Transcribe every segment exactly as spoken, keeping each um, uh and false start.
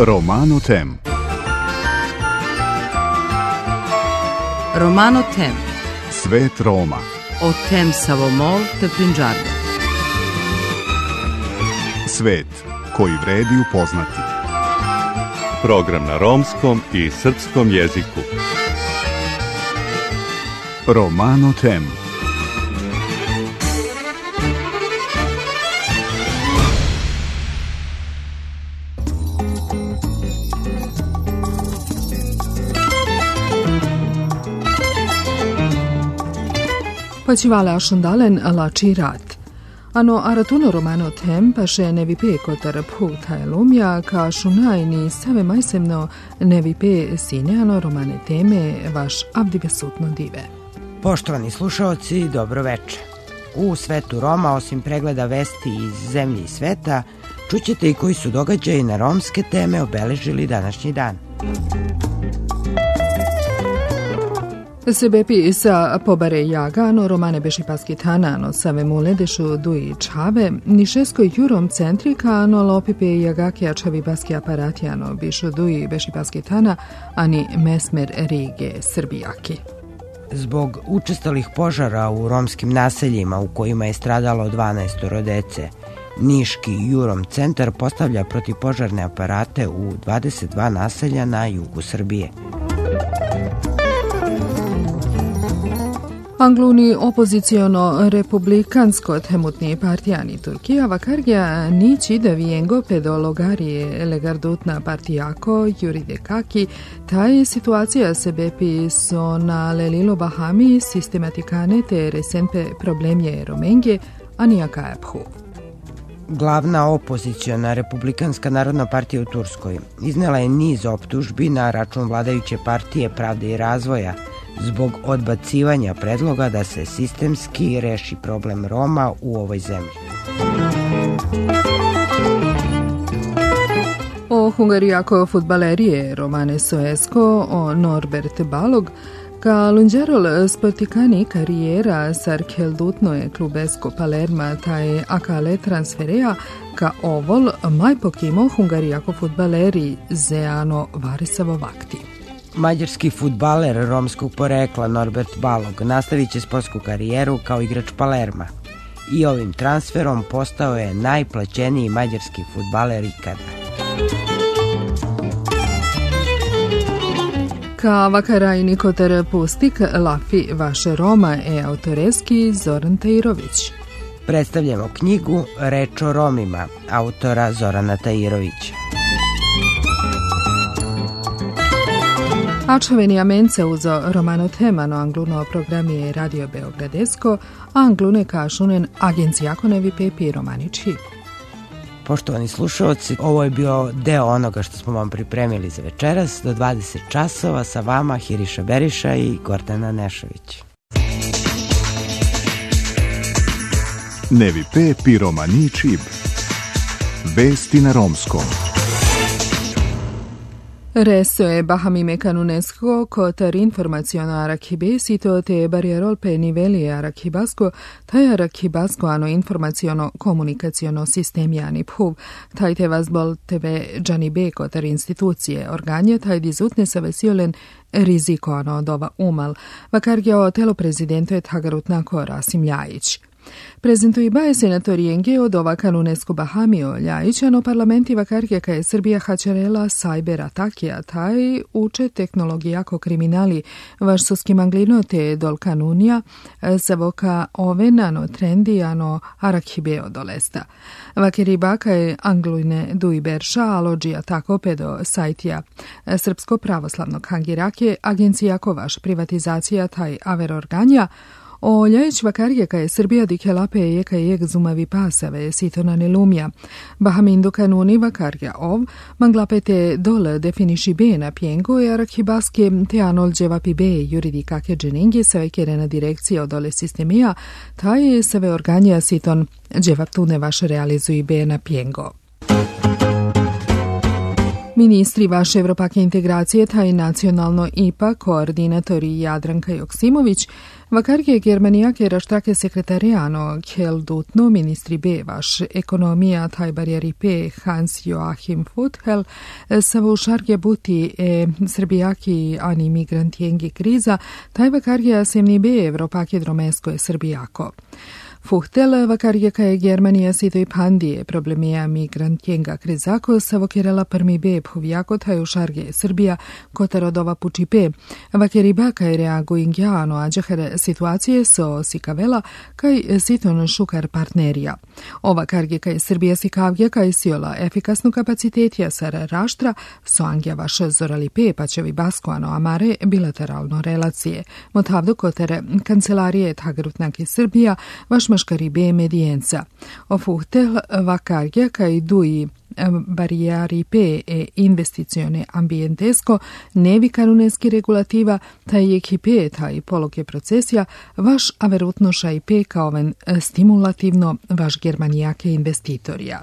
Romano Tem. Romano Tem. Svet Roma. O tem Savomol te Punjab. Svet koji vredi upoznati. Program na romskom i srpskom jeziku. Romano Tem. Pacivala Ashundalen lači rat. Ano aratuno Romano Tem paše nevipe kotar puta elumja ka šunajni save majsemno nevipe sineano romane teme vaš abdivesutno dive. Poštovani slušaoci, dobro veče. U svetu Roma, osim pregleda vesti iz zemlje i sveta, čućete i koji su događaji na romske teme obeležili današnji dan. Sebepi sa pobare jagano romane beši paskitanano save muledešu duji čave, nišesko jurom centrikano lopipe jagake ačavi baski aparatijano bišu duji beši paskitana, ani mesmer Rige Srbijaki. Zbog učestalih požara u romskim naseljima u kojima je stradalo dvanaest dece, Niški Jurom centar postavlja protivpožarne aparate u dvadeset dva naselja na jugu Srbije. Angluni opoziciono republikansko temutni partijani Turkija vakargja nići da vijengo pedologarije legardutna partijako juridekaki, taj situacija sebepi so na lelilo Bahami sistematikane te resempe problemje romenge, a nijaka ephu. Glavna opoziciona Republikanska narodna partija u Turskoj iznela je niz optužbi na račun vladajuće partije Pravde i razvoja zbog odbacivanja predloga da se sistemski reši problem Roma u ovoj zemlji. O hungarijako futbalerije Romane Soesko, o Norbert Balog, ka lunđerol sportikani karijera sarkeldutnoje klubesko Palerma taj akale transfereja ka ovol maj pokimo hungarijako futbaleri Zeano Varisavo vakti. Mađarski fudbaler romskog porekla Norbert Balog nastavit će sportsku karijeru kao igrač Palerma i ovim transferom postao je najplaćeniji mađarski fudbaler ikada. Ka vakarajni kotar pustik Lafi vaše Roma e autoreski Zoran Tajirović. Predstavljamo knjigu Reč o Romima autora Zorana Tajirovića. Ačaveni amence uzo Romano Temano angluno programije Radio Beogradesko, a anglune kašunen agencijako nevi pepi romaniči. Poštovani slušalci, ovo je bio deo onoga što smo vam pripremili za večeras. Do dvadeset časova sa vama Hiriša Beriša i Gordana Nešović. Nevi pepi romaniči. Vesti na romskom. Reso je Bahami mekanunesko kotar informaciono arakibesito te barjerol pe niveli arakibasko, taj arakibasko ano informaciono komunikaciono sistemijani phuv, taj te vazbol tebe džanibe kotar institucije organje, taj dizutne sa vesiolen riziko ano od ova umal, vakargja o telo prezidento je tagarutnako Rasim Ljajić. Prezentuje baje senator Jenge od ova kanunesko Bahamio Ljajićano parlamenti vakarke ka je Srbija hačarela sajber atakija, taj uče tehnologijako kriminali vašsoskim anglino te dol kanunija savoka ovenano trendijano arakhibeo dolesta. Vakeri baka je anglujne duj berša alođija tako pedo sajtija Srpsko pravoslavnog hangirake agencijako vaš privatizacija taj aver organja. O Ljajić vakarje ka je Srbija dikelape je ka je zumavi pasave sitona nelumja. Bahamindu kanuni vakarja ov, manglapete dole definiši be na pjengo i arakhibaske te anolđeva pi be juridikake dženinge sa vekerena direkcija dole sistemija, taj save organja siton dževaptune vaše realizuji be na pjengo. Ministri vaše evropake integracije, taj nacionalno I P A, koordinatori Jadranka Joksimović, vakarge Germanijake raštrake sekretarijano Kjeldutno, ministri B vaš ekonomija, taj barjeri P Hans Joachim Futhel, savušarge buti e srbijaki ani migrantijengi kriza, taj vakarge asemni B evropake dromesko je srbijako. Fuhtel vakarge kaj Germanija sitoj pandije problemija migrantjenga krizako savokirala prmi B puvjako taju šarge Srbija kotarodova puči P. Vakeri ba kaj reaguingjano ađaher situacije so sikavela kaj siton šukar partnerija. Ova karge kaj Srbija sikavge kaj siola efikasnu kapacitetija sar raštra so angja vaš zorali P pačevi baskoano amare bilateralno relacije. Motavdu kotere kancelarije tagrutnake Srbija vaš maškari B medijenca. Ofuhtel vakarge kaj duji barijari P e investicione ambientesko nevi kanuneski regulativa taj ekipe taj poloke procesija vaš averutnoša I P kao ven stimulativno vaš germanijake investitorija.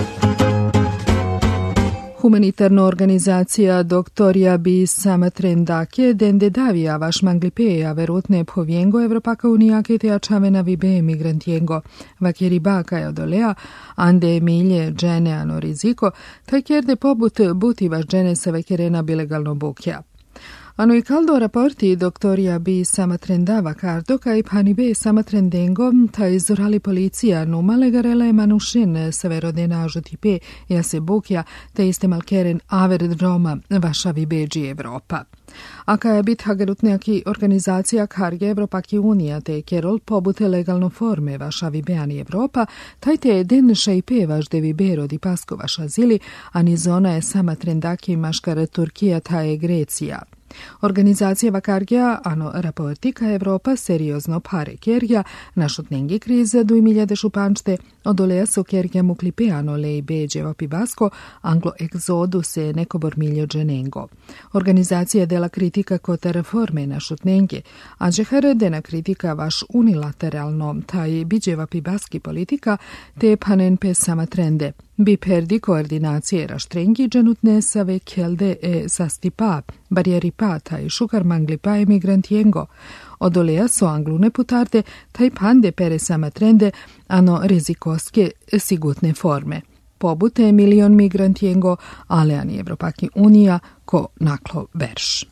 Humanitarna organizacija doktorja bi sama trendake dende davija vaš manglipeja verutne povjengo Evropaka unijake te ačavena vibe emigrantijengo vakeri baka je odolea ande emilje džene ano riziko taj kjerde pobut buti vaš džene sa vekerena bilegalno bukja. Ano I caldo raporti doktorja bi sama trendava kardo kaj pani be sama trendengo taj zorali policija numale garele manušin severodena ažuti P ja se bukja te iste malkeren aver droma vaša vibeđi Evropa. A kaj je bit hagerutnjaki organizacija karge Evropaki unija te kerol pobute legalno forme vaša vibeani Evropa, taj te den šaj P vaš de vibero di pasko vaša zili, ani zona je sama trendaki maškar Turkija ta je Grecija. Organizacija vakargija ano raporti ka Evropa seriozno pare kergja našutnengi krize du imiljade šupančte odolea su kergja muklipeano lej beđeva pivasko anglo egzodu se nekobor miljo dženengo. Organizacija dela kritika kota reforme našutnengi, a džehar dena kritika vaš unilateralno taj biđeva pivaski politika te panen pe sama trende. Bi perdi koordinacije raštrengi dženutne save kjelde e sastipa, barijeri pa taj šukar mangli pa emigrantijengo. Odolea so anglune putarde, taj pande pere sama trende, ano rizikoske sigutne forme. Pobute milion migrantijengo, ale ani Evropaki unija ko naklo verš.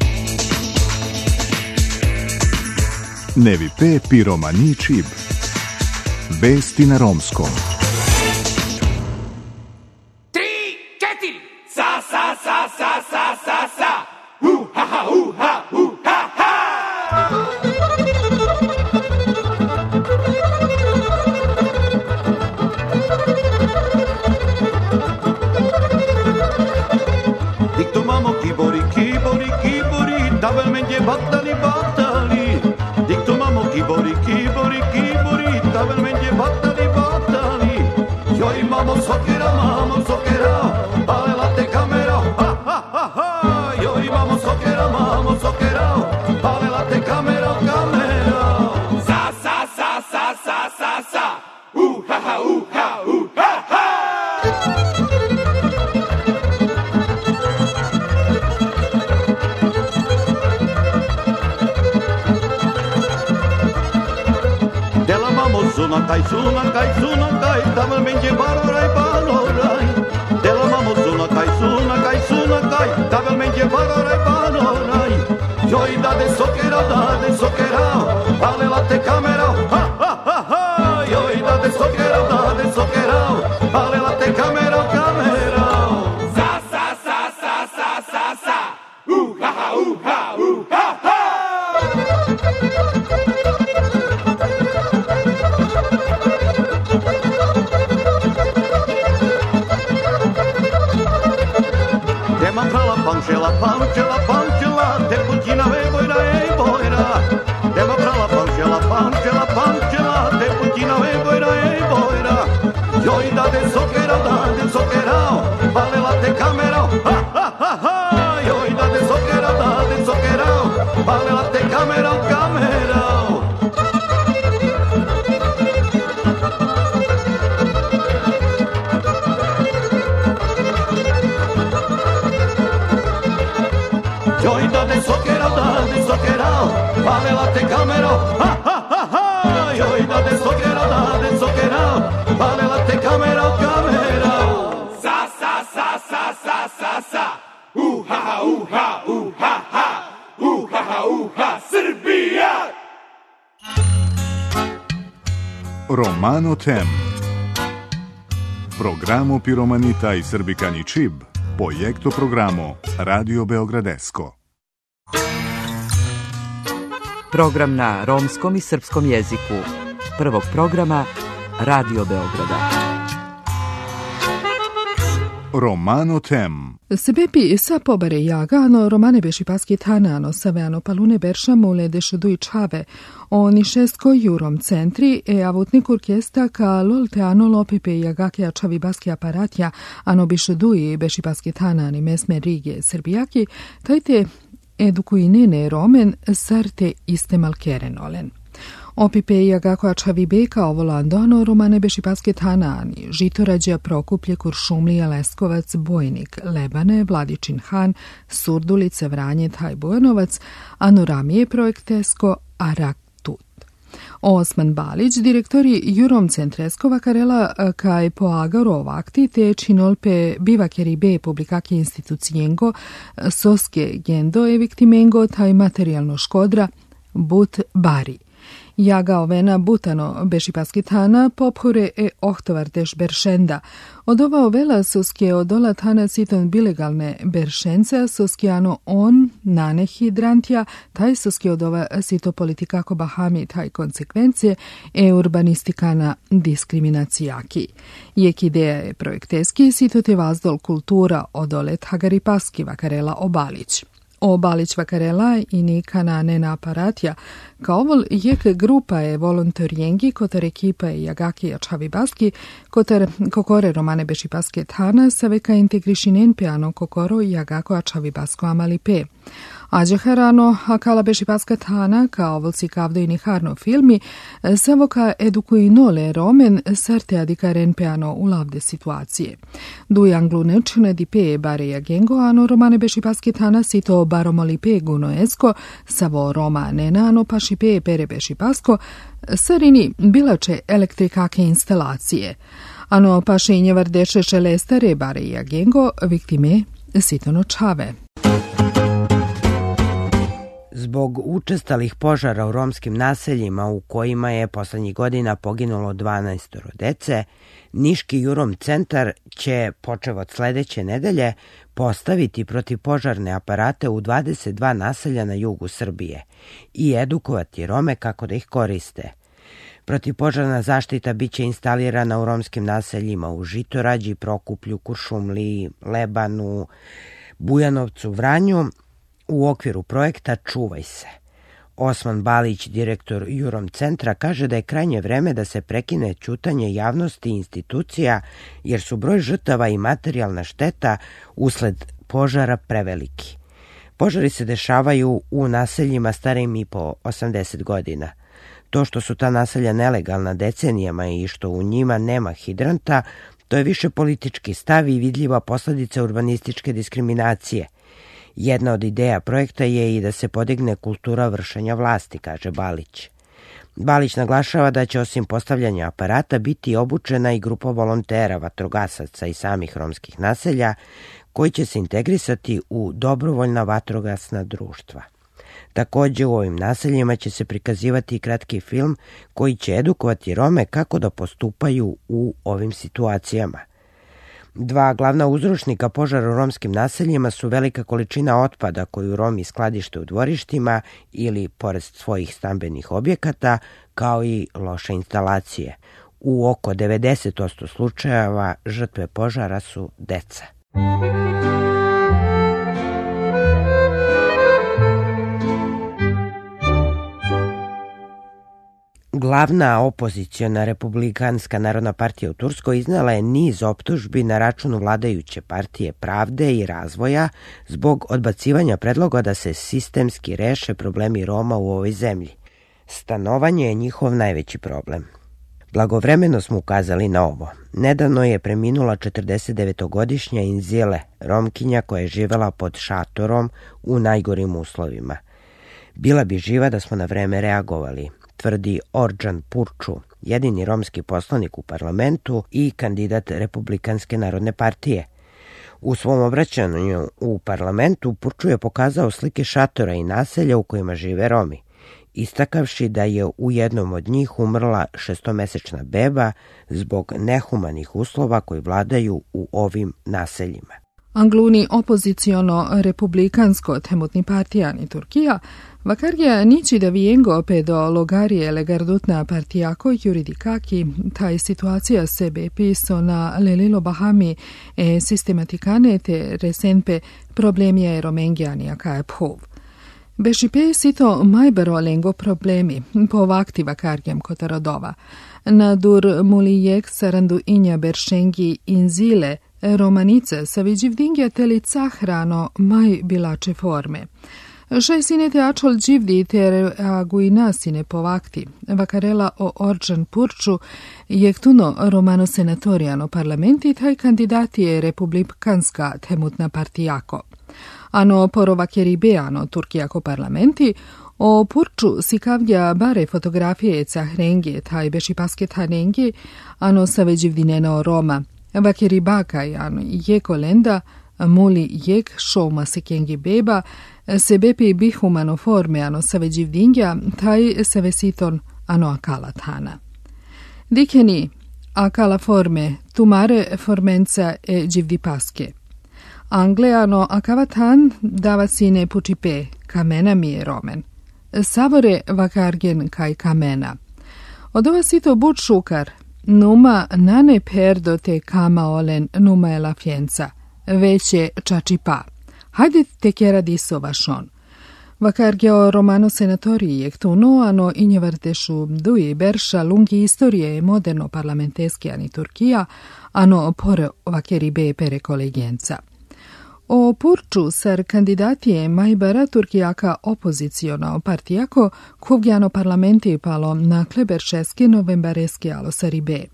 Nevi P piromani čib. Vesti na romskom. Sa, sa, sa, sa, sa, sa, sa. Hu, ha, ha, hu, ha, hu, ha, ha. Dikto mamo kibori, kibori, kibori, tavel menje batali, batali. Dikto mamo kibori, kibori, kibori, tavel menje batali, batali. Joj mamo sokera, mamo sokera. Sunakaj, sunakaj, sunakaj, tavel menje balorai, balorai. Dela mamo sunakaj, sunakaj, sunakaj, tavel menje balorai, balorai. Joj dade sokera, dade sokera, ale la te kamera, ha, ha, ha, ha. Joj dade sokera, dade sokera, ale la te kamera, kamera. Sa, sa, sa, sa, sa, sa, sa. Uh, ha, ha, uh, ha, uh, ha, ha. Pancela, pancela, pancela, te putina e boira e boira. Dema ha ha ha ha, joj da de sokera, da de sokera, palela te kamera, kamera. Sa sa sa sa sa sa sa, uh ha ha uh ha uh ha ha, uh ha ha uh ha, Srbija. Romano Tem. Programo Piromanita i Srbikani Čib, projekto programo Radio Beogradesko. Program na romskom i srpskom jeziku. Prvog programa Radio Beograda. Romano Tem. Sebepi sa pobare jagano romane beši paski tanano saveano palune berša mule dešuduj čave oni šesko jurom centri e avutnik orkesta ka lol teano lopipe jagake čavi baski aparatja ano bišuduj beši paski tanani mesme Rige Srbijaki tajte edukuinene romen sarte iste malkeren olen. Opipe jagako čavi beka ovolando ano romane beši paske tanani, Žitorađa, Prokuplje, Kuršumlija, Leskovac, Bojnik, Lebane, Vladičin Han, Surdulice, Vranje, Taj Bojanovac, ano ramije projektesko, Arak Tut. Osman Balić, direktori Jurom Centreskova Karela kaj poagaro ovakti te činolpe bivakeri be publikaki institucijengo, soske gendo eviktimengo taj materijalno škodra, but bari. Jaga ovena butano bešipaskitana pophure e ohtovardeš beršenda. Od ova ovela soske odola tana siton bilegalne beršence soskiano on nane hidrantja, taj soske odova sito politikako bahami taj konsekvencije e urbanistikana diskriminacijaki. Jek ideja je projekteski sito te vazdol kultura odole tagaripaski vakarela Obalić. Obalić vakarela i nikana nena aparatja, kao ovol jek grupa je volontorijengi kotar ekipa je jagaki čavi baski, kotar kokore romane beši paske tana sa veka integrišinen peano kokoro jagako čavi basko amalipe. Ađeharano, akala beši paska tana, kao ovolci kavdojni harno filmi, savoka edukuinole romen sarte adikaren peano u lavde situacije. Du anglu nečune di pe bare jagengo, ano romane beši paske tana sito baromoli pe guno esko, savo roma nenano paši pe pere beši pasko, sarini bilače elektrikake instalacije. Ano paše injevardeše šelestare bare jagengo, viktime sitono čave. Zbog učestalih požara u romskim naseljima u kojima je poslednjih godina poginulo dvanaestoro dece, Niški Jurom centar će, počev od sledeće nedelje, postaviti protivpožarne aparate u dvadeset dva naselja na jugu Srbije i edukovati Rome kako da ih koriste. Protivpožarna zaštita biće instalirana u romskim naseljima u Žitorađi, Prokuplju, Kuršumliji, Lebanu, Bujanovcu, Vranju, u okviru projekta Čuvaj se. Osman Balić, direktor Jurom centra, kaže da je krajnje vreme da se prekine ćutanje javnosti i institucija, jer su broj žrtava i materijalna šteta usled požara preveliki. Požari se dešavaju u naseljima starijim i po osamdeset godina. To što su ta naselja nelegalna decenijama i što u njima nema hidranta, to je više politički stav i vidljiva posledica urbanističke diskriminacije. Jedna od ideja projekta je i da se podigne kultura vršenja vlasti, kaže Balić. Balić naglašava da će osim postavljanja aparata biti obučena i grupa volontera, vatrogasaca i samih romskih naselja koji će se integrisati u dobrovoljna vatrogasna društva. Takođe u ovim naseljima će se prikazivati i kratki film koji će edukovati Rome kako da postupaju u ovim situacijama. Dva glavna uzročnika požara u romskim naseljima su velika količina otpada koju Romi skladište u dvorištima ili pored svojih stambenih objekata, kao i loše instalacije. U oko devedeset posto slučajeva žrtve požara su deca. Glavna opoziciona Republikanska narodna partija u Turskoj iznala je niz optužbi na račun vladajuće partije Pravde i razvoja zbog odbacivanja predloga da se sistemski reše problemi Roma u ovoj zemlji. Stanovanje je njihov najveći problem. Blagovremeno smo ukazali na ovo. Nedavno je preminula četrdesetdevetogodišnja Inzile, Romkinja koja je živela pod šatorom u najgorim uslovima. Bila bi živa da smo na vreme reagovali, tvrdi Orđan Purču, jedini romski poslanik u parlamentu i kandidat Republikanske narodne partije. U svom obraćanju u parlamentu Purču je pokazao slike šatora i naselja u kojima žive Romi, istakavši da je u jednom od njih umrla šestomesečna beba zbog nehumanih uslova koji vladaju u ovim naseljima. Angluni opoziciono republikansko temutni partijani Turkija, vakargia nici da viengo pedo logarie legardutna partijako juridikaki, taj situacija sebe piso na lelilo Bahami e sistematikane te resenpe problemia e romengiania kae phov. Bešipe sito majbero lengo problemi, po vakti vakargiem kotarodova. Nadur mulijek sarandu inja beršengi inzile, romanice sa viđivdingja telica hrano maj bilače forme. Šaj sine te ačol dživdi te aguina sine povakti, vakarela o Orđan Purču, jektuno romano senatoriano parlamenti, taj kandidati je republikanska temutna partijako. Ano porovakeribeano Turkijako parlamenti, o Purču sikavlja bare fotografije cahrenge, taj bešipaske tanenge, ano sa veđivdineno Roma, vakeribakaj, ano jeko lenda, muli jek šoma sekengi beba, sebepi bihumano forme ano sa veđivdingja, taj se vesiton ano akala tana. Dikeni akala forme, tumare formenca e dživdipaske. Angleano akavatan dava sine pučipe, kamena mi je romen. Savore vakargen kaj kamena. Od ova sito bud šukar, numa nane perdo te kama olen numa je la fjenca, već je čačipa. Hajde te kera diso vašon. Vakargeo romano senatoriji jektuno, ano injevartešu duje berša lungi istorije moderno parlamenteskiani Turkija, ano pore vakeribe pere kolegjenca. O Purču sar kandidatije majbara Turkijaka opoziciono partijako kuvgjano parlamenti palo na kleberšeske novembareske alo saribe.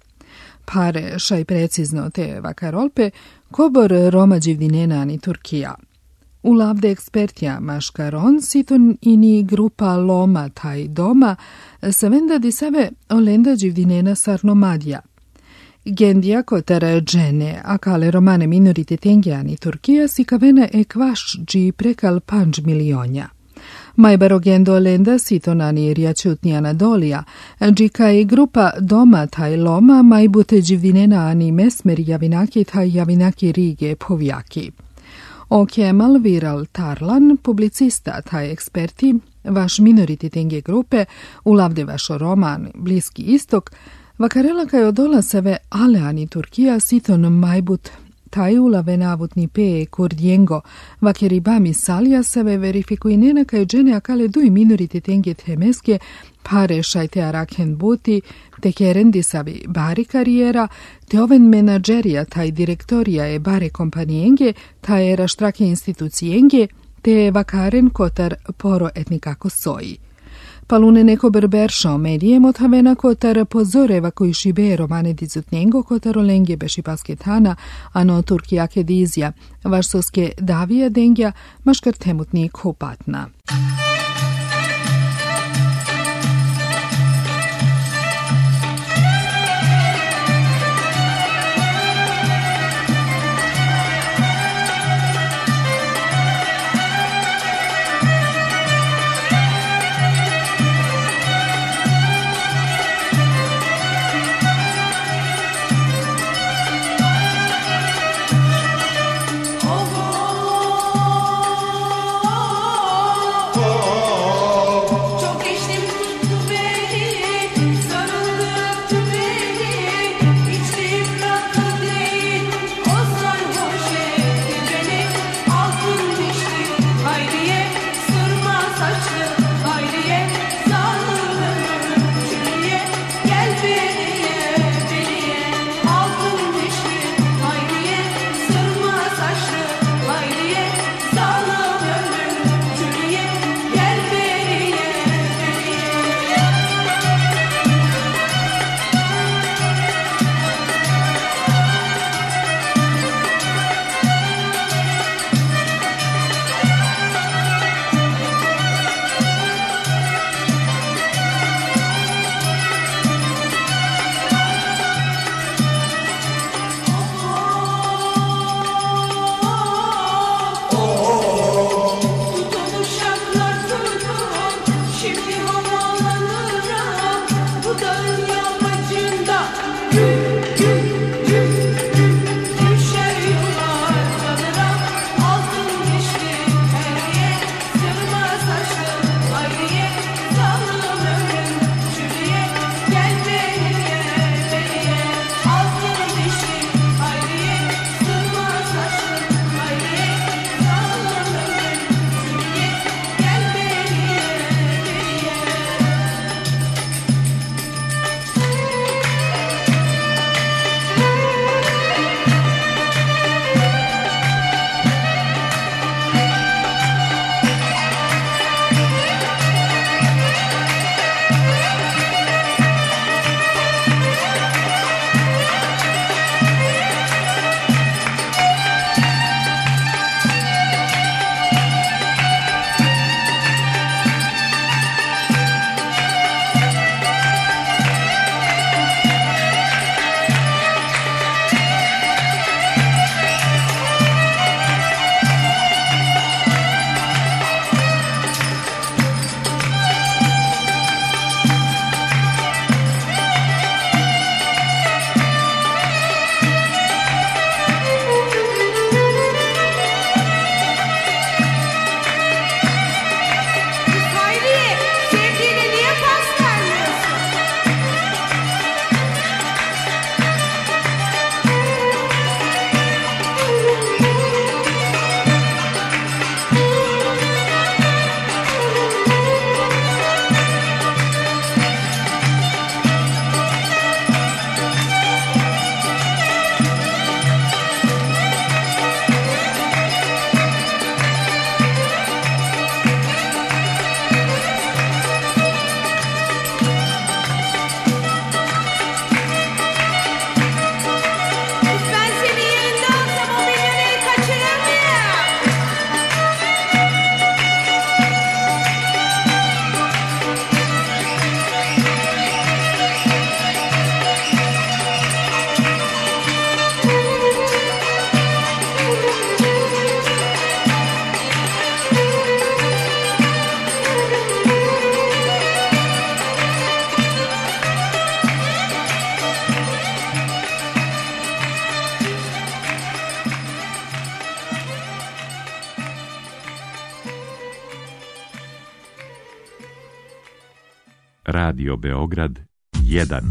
Pare šaj precizno te vakarolpe kobor Roma dživdinenani Turkija. U lavde ekspertja maškaron siton ini grupa loma taj doma se venda di save olenda dživdinena sarnomadja. Gendija kotara džene, akale romane minoritetengiani Turkija si kavena e kvaš dži prekal panđ milionja. Majbaro gendo lenda sitonani rijačutni Anadolija, dži kaj grupa doma taj loma majbute dživdinena ani mesmer javinaki taj javinaki rige povjaki. O Kemal Viral Tarlan, publicista taj eksperti, vaš minorititenge grupe, ulavde vaš roman Bliski istok, vakarela kaj odola seve aleani Turkija siton majbut tajula venavutni pe kurdjengo vakeribami salja seve verifikuinena kaj džene akale duj minorititenge temeske pare šajte araken buti te kerendi savi bari karijera te oven menadžerija taj direktorija e bare kompanijenge taj era štrake institucijenge te vakaren kotar poro etnikako soji. Palune neko berberšao medijem od havena kotar pozoreva koji šibe romane dizutnjengo kotar olengje bešipaske tana, ano Turkijake dizja, vašsoske davija dengja, maškar temutni kupatna. Oh Radio Beograd jedan.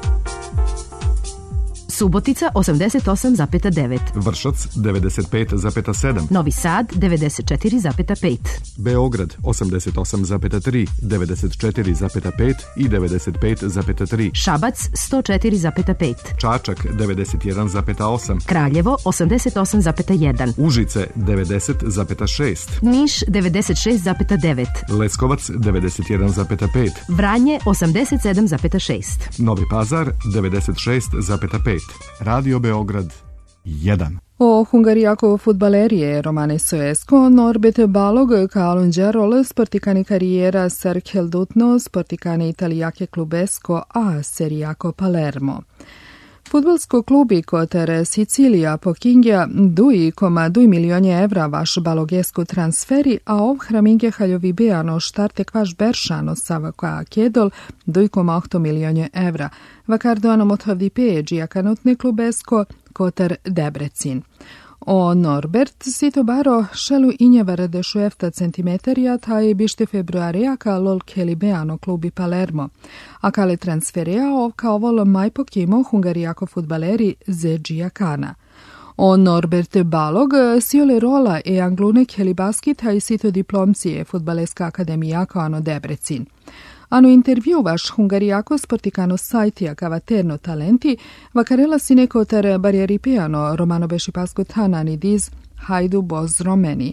Subotica osamdeset osam zarez devet. Vršac devedeset pet zarez sedam. Novi Sad devedeset četiri zarez pet. Beograd osamdeset osam zarez tri, devedeset četiri zarez pet i devedeset pet zarez tri. Šabac sto četiri zarez pet. Čačak devedeset jedan zarez osam. Kraljevo osamdeset osam zarez jedan. Užice devedeset zarez šest. Niš devedeset šest zarez devet. Leskovac devedeset jedan zarez pet. Vranje osamdeset sedam zarez šest. Novi Pazar devedeset šest zarez pet. Radio Beograd jedan. O Hungarijako futbalerije Romane Soesko, Norbert Balog, Kalunđerol, sportikani karijera Serkel Dutno, sportikani Italijake Klubesko, a Serijako Palermo. Futbolsko klubi Koter Sicilija pokingja dui koma dui milionje evra vaš balogesku transferi, a ov hraminge haljovi beano štarte kvaš beršano savaka kedol dui koma osam milionje evra. Vakardoano mothavdi peđi akanutne klubesko Koter Debrecin. O Norbert sito baro šelu injevare dešuefta centimetarija taj bište februarijaka lol kelibeano klubi Palermo. A kale transferija ovka ovolo maj pokimo hungarijako futbaleri Zeđija Kana. O Norbert Balog siole rola e anglune kelibaski taj sito diplomcije futbaleska akademijaka ano Debrecin. Ano intervju vaš hungarijako sportikano sajtija kavaterno talenti, vakarela si neko ter barjeripeano romano bešipasko tanani diz hajdu boz romeni.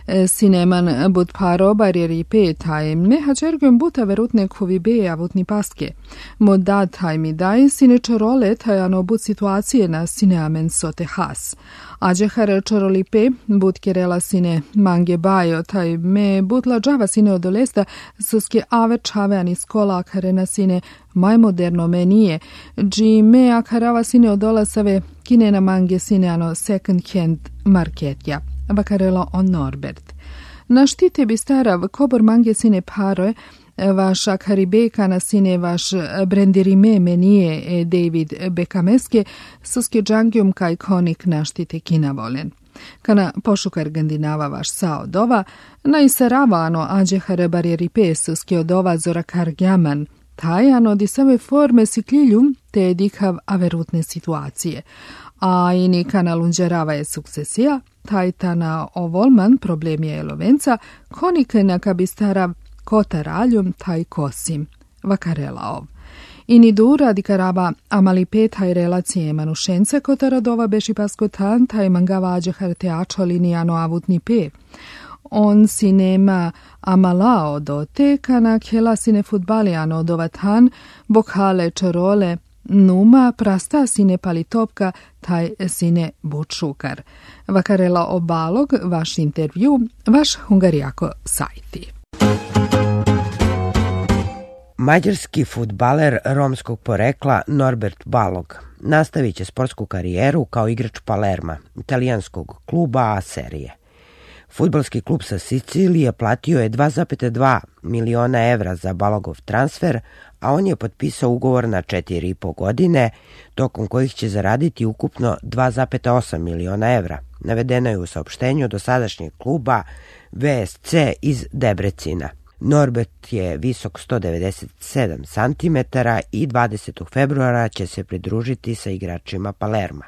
Sineman bud paro barjeripe taj meha čergem buta verutne kovi beja vutni paske. Modad taj mi daj sine čorole taj ano bud situacije na sineamen sote has. Ađehar čorolipe bud kerela sine mange bajo taj me bud lađava sine odolesta suske ave čave ani skola akarena sine maj moderno menije, dži me akarava sine odolasave kinena mange sine ano second hand marketja. Vakarelo on Norbert. Na štite bi starav kobor mange sine paroje, vaš Akaribe na sine vaš Brendirime menije e David Bekameske suske džangjum kaj konik naštite kinavolen. Kana pošukar gandinava vaš sao dova, najsaravano ađehare barjeripe suske odova zora kargjaman, tajano di same forme sikliljum te dikav averutne situacije. A ini kana lunđerava je sukcesija, tajtana ovolman problem je elovenca, konike naka bistarav kota raljum taj kosim, vakarelaov. Ini dura di karaba amali petaj relacije manušence kota radova beši paskotan taj mangava ađehar teačo linijano avutni pe. On si nema amalao do te kana kjela sine futbalijano dovatan, bokhale čorole, numa prasta sine palitopka, taj sine bučukar. Vakarela obalog, vaš intervju, vaš hungarijako sajti. Mađarski fudbaler romskog porekla Norbert Balog nastavit će sportsku karijeru kao igrač Palerma, italijanskog kluba A serije. Fudbalski klub sa Sicilije platio je dva zarez dva miliona evra za Balogov transfer, a on je potpisao ugovor na četiri i po godine, tokom kojih će zaraditi ukupno dva zarez osam miliona evra. Navedeno je u saopštenju dosadašnjeg kluba V S C iz Debrecina. Norbert je visok sto devedeset sedam centimetara i dvadesetog februara će se pridružiti sa igračima Palerma.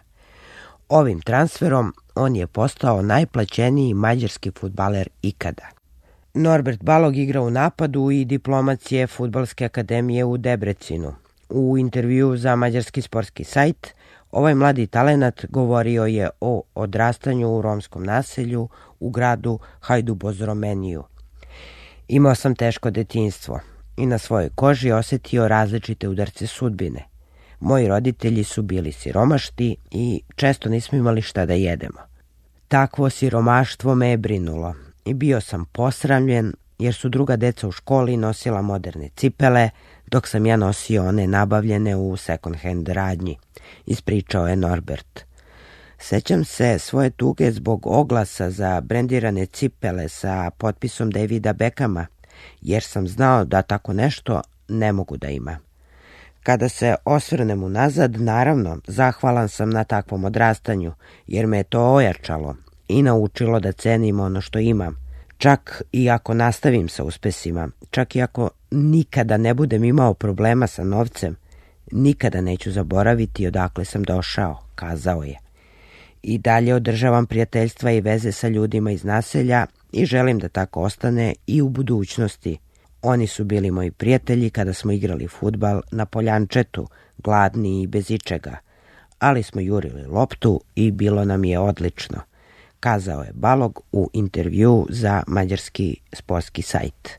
Ovim transferom on je postao najplaćeniji mađarski fudbaler ikada. Norbert Balog igra u napadu i diplomac je Fudbalske akademije u Debrecinu. U intervju za mađarski sportski sajt ovaj mladi talenat govorio je o odrastanju u romskom naselju u gradu Hajdubozromeniju. Imao sam teško detinjstvo i na svojoj koži osjetio različite udarce sudbine. Moji roditelji su bili siromašni i često nismo imali šta da jedemo. Takvo siromaštvo me je brinulo i bio sam posramljen jer su druga deca u školi nosila moderne cipele, dok sam ja nosio one nabavljene u second hand radnji, ispričao je Norbert. Sećam se svoje tuge zbog oglasa za brendirane cipele sa potpisom Davida Beckhama, jer sam znao da tako nešto ne mogu da ima. Kada se osvrnem unazad, naravno, zahvalan sam na takvom odrastanju, jer me je to ojačalo i naučilo da cenim ono što imam. Čak i ako nastavim sa uspesima, čak i ako nikada ne budem imao problema sa novcem, nikada neću zaboraviti odakle sam došao, kazao je. I dalje održavam prijateljstva i veze sa ljudima iz naselja i želim da tako ostane i u budućnosti. Oni su bili moji prijatelji kada smo igrali fudbal na poljančetu, gladni i bez ičega, ali smo jurili loptu i bilo nam je odlično, kazao je Balog u intervju za mađarski sportski sajt.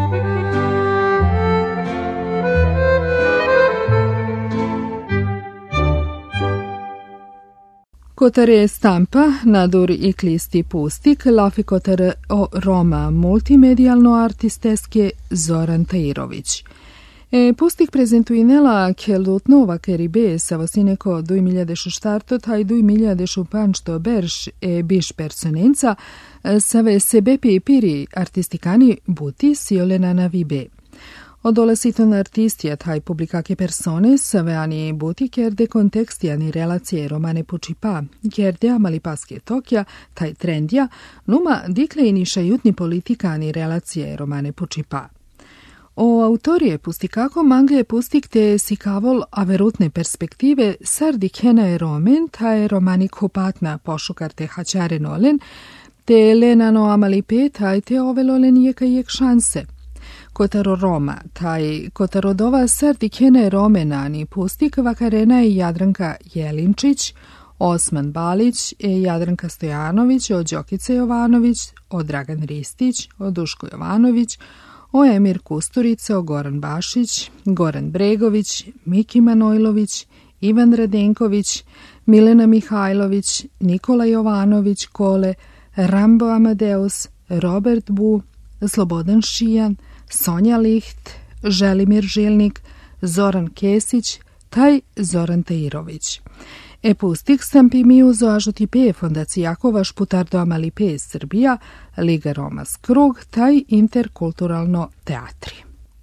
Kotare stampa, nadur i klisti pustik, lafi kotare o Roma multimedijalno artisteske Zoran Tairović. E, pustik prezentuinela kelutno vakeribe sa vosineko duj miljadešu štarto taj duj miljadešu panšto berš e biš personenca save sebe pipiri artistikani buti siolena na vibe. Odolesiton artistija taj publikake persone save ani buti kerde kontekstijani relacije romane pučipa, kerde amali paske tokja, taj trendja, numa dikle i nišajutni politikani relacije romane pučipa. O autorije pustikako mangle pustik te sikavol averutne perspektive sardi kena je romen, taj romanik hupatna pošukar te hačare nolen, te lenano amali pe taj te ovelolen jeka jek šanse. Kotaro Roma, taj kotarodova sardi kene romenani pustik vakarena je Jadranka Jelinčić, Osman Balić, e Jadranka Stojanović, o Đokice Jovanović, o Dragan Ristić, o Duško Jovanović, o Emir Kusturica, o Goran Bašić, Goran Bregović, Miki Manojlović, Ivan Radenković, Milena Mihajlović, Nikola Jovanović Kole, Rambo Amadeus, Robert Bu, Slobodan Šijan, Sonja Licht, Želimir Žilnik, Zoran Kesić, taj Zoran Tairović. E pustik stampi mi uzo ažuti pe fondacijakova šputardo amali pe Srbija, Liga Roma Skrug, taj interkulturalno teatri.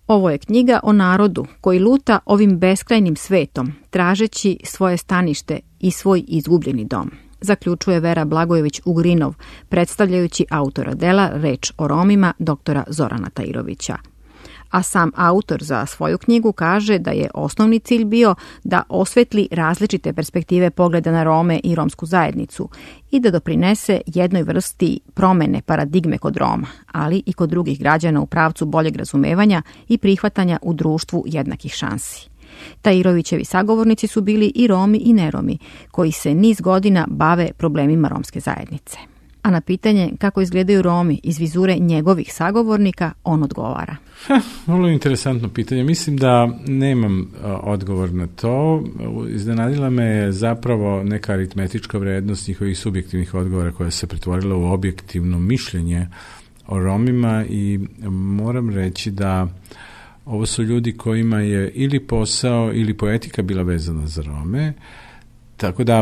Ovo je knjiga o narodu koji luta ovim beskrajnim svetom, tražeći svoje stanište i svoj izgubljeni dom, zaključuje Vera Blagojević-Ugrinov, predstavljajući autora dela Reč o Romima doktora Zorana Tahirovića. A sam autor za svoju knjigu kaže da je osnovni cilj bio da osvetli različite perspektive pogleda na Rome i romsku zajednicu i da doprinese jednoj vrsti promene paradigme kod Roma, ali i kod drugih građana u pravcu boljeg razumevanja i prihvatanja u društvu jednakih šansi. Tahirovićevi sagovornici su bili i Romi i neromi, koji se niz godina bave problemima romske zajednice. A na pitanje kako izgledaju Romi iz vizure njegovih sagovornika, on odgovara. Ha, vrlo interesantno pitanje. Mislim da nemam a, odgovor na to. Iznenadila me je zapravo neka aritmetička vrednost njihovih subjektivnih odgovora koja se pretvorila u objektivno mišljenje o Romima i moram reći da ovo su ljudi kojima je ili posao ili poetika bila vezana za Rome, tako da a,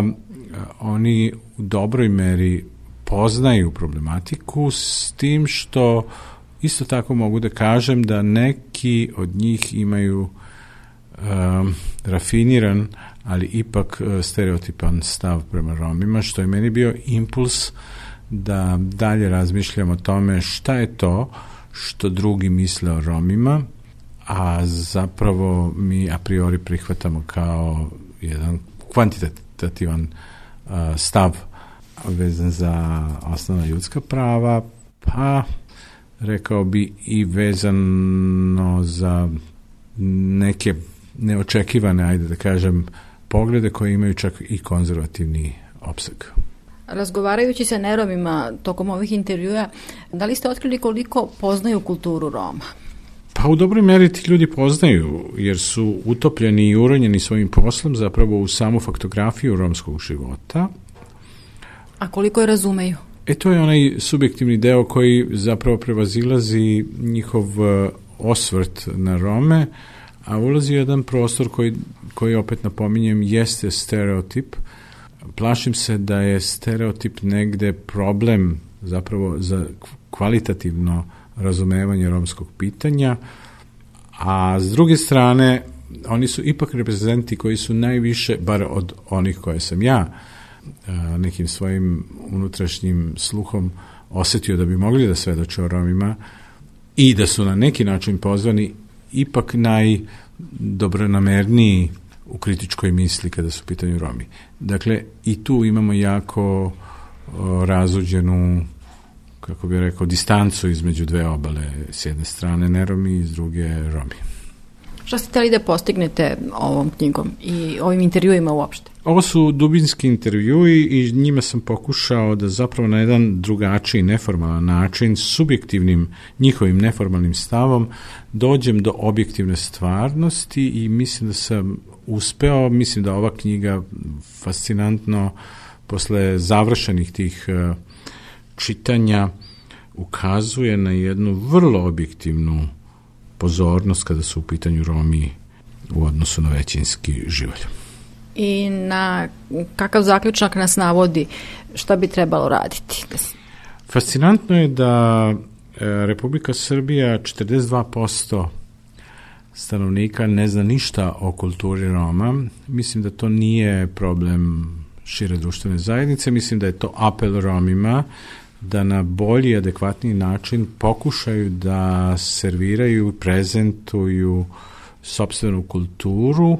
oni u dobroj meri poznaju problematiku, s tim što isto tako mogu da kažem da neki od njih imaju um, rafiniran, ali ipak uh, stereotipan stav prema Romima, što je meni bio impuls da dalje razmišljam o tome šta je to što drugi misle o Romima, a zapravo mi a priori prihvatamo kao jedan kvantitativan uh, stav vezan za osnovna ljudska prava, pa rekao bi i vezano za neke neočekivane, ajde da kažem, poglede koje imaju čak i konzervativni opseg. Razgovarajući sa neromima tokom ovih intervjua, da li ste otkrili koliko poznaju kulturu Roma? Pa u dobroj meri ti ljudi poznaju, jer su utopljeni i uronjeni svojim poslom zapravo u samu faktografiju romskog života. A koliko je razumeju? E to je onaj subjektivni deo koji zapravo prevazilazi njihov osvrt na Rome, a ulazi u jedan prostor koji, koji opet napominjem jeste stereotip. Plašim se da je stereotip negde problem zapravo za kvalitativno razumevanje romskog pitanja, a s druge strane oni su ipak reprezentati koji su najviše, bar od onih koje sam ja nekim svojim unutrašnjim sluhom osetio da bi mogli da svedoče o Romima i da su na neki način pozvani, ipak najdobronamerniji u kritičkoj misli kada su u pitanju Romi. Dakle, i tu imamo jako o, razuđenu, kako bih rekao, distancu između dve obale, s jedne strane neromi i s druge Romi. Šta ste htjeli da postignete ovom knjigom i ovim intervjuima uopšte? Ovo su dubinski intervjui i njima sam pokušao da zapravo na jedan drugačiji, neformalan način, subjektivnim njihovim neformalnim stavom, dođem do objektivne stvarnosti i mislim da sam uspeo. Mislim da ova knjiga fascinantno posle završenih tih uh, čitanja ukazuje na jednu vrlo objektivnu pozornost kada su u pitanju Romi u odnosu na većinski živalj. I na kakav zaključak nas navodi šta bi trebalo raditi? Fascinantno je da Republika Srbija četrdeset dva posto stanovnika ne zna ništa o kulturi Roma. Mislim da to nije problem šire društvene zajednice. Mislim da je to apel Romima da na bolji, adekvatniji način pokušaju da serviraju, prezentuju sopstvenu kulturu.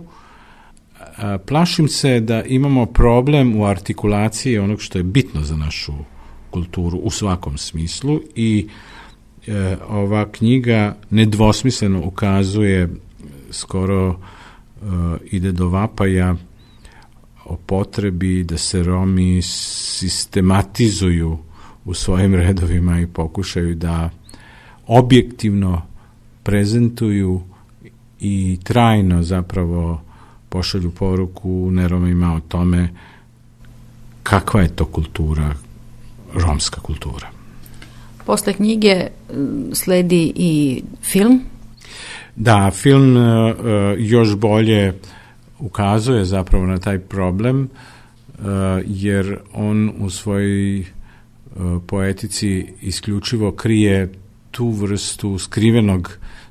Plašim se da imamo problem u artikulaciji onog što je bitno za našu kulturu u svakom smislu i e, ova knjiga nedvosmisleno ukazuje, skoro e, ide do vapaja o potrebi da se Romi sistematizuju u svojim redovima i pokušaju da objektivno prezentuju i trajno zapravo pošalju poruku neromima o tome kakva je to kultura, romska kultura. Posle knjige sledi i film? Da, film uh, još bolje ukazuje zapravo na taj problem, uh, jer on u svojoj uh, poetici isključivo krije tu vrstu skrivenog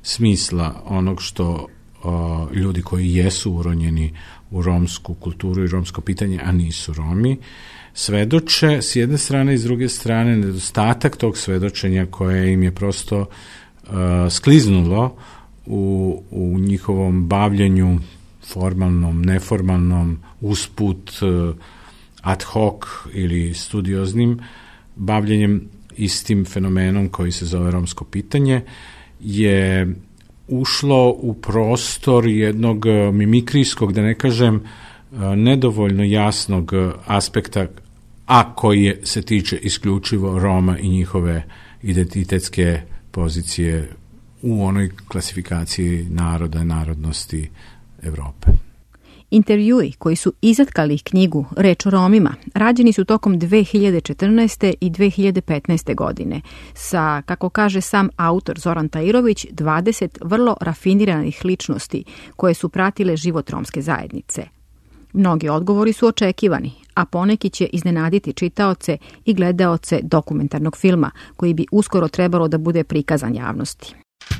smisla onog što o, ljudi koji jesu uronjeni u romsku kulturu i romsko pitanje, a nisu Romi, svedoče s jedne strane i s druge strane nedostatak tog svedočenja koje im je prosto uh, skliznulo u, u njihovom bavljenju formalnom, neformalnom, usput, uh, ad hoc ili studioznim bavljenjem istim fenomenom koji se zove romsko pitanje, je ušlo u prostor jednog mimikrijskog, da ne kažem, nedovoljno jasnog aspekta, a koji je, se tiče isključivo Roma i njihove identitetske pozicije u onoj klasifikaciji naroda, narodnosti Evrope. Intervjui koji su izatkali knjigu Reč o Romima rađeni su tokom dve hiljade četrnaeste. i dve hiljade petnaeste. godine sa, kako kaže sam autor Zoran Tajirović, dvadeset vrlo rafiniranih ličnosti koje su pratile život romske zajednice. Mnogi odgovori su očekivani, a poneki će iznenaditi čitaoce i gledaoce dokumentarnog filma koji bi uskoro trebalo da bude prikazan javnosti.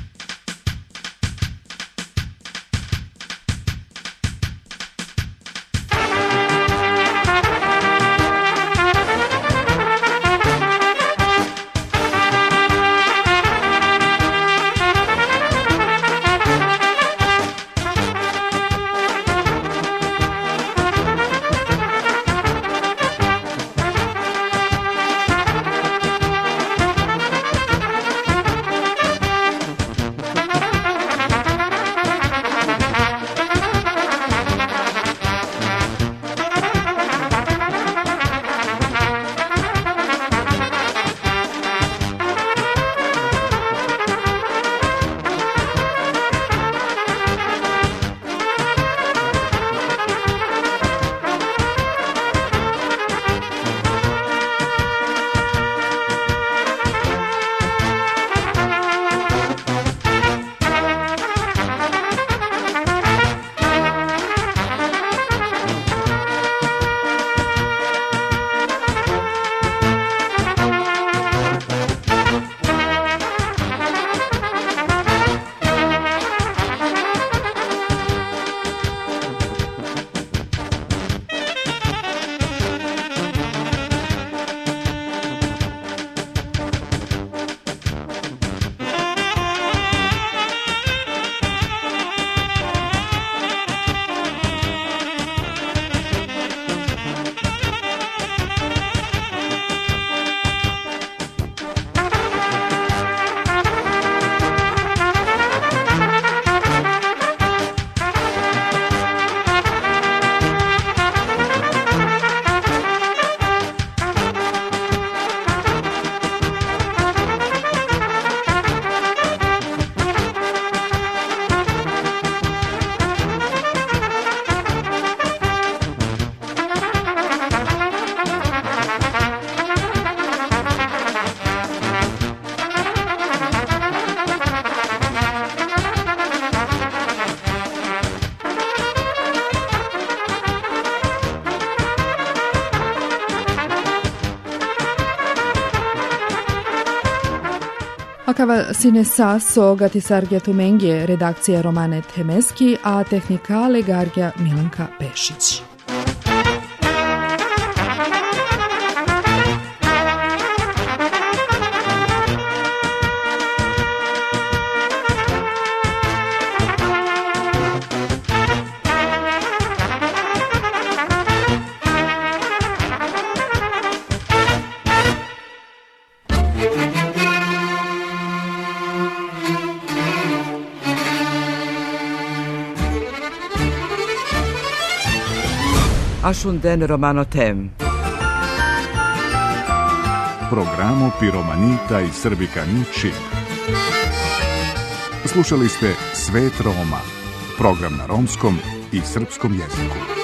Acaba sine sasso gatisargia tumengje redakcija Romane Temeski, a tehnika legargia Milanka Pešić. Ashunden Romano Tem. Programo Piromanita i Srbikani Čib. Slušali ste Svet Roma, program na romskom i srpskom jeziku.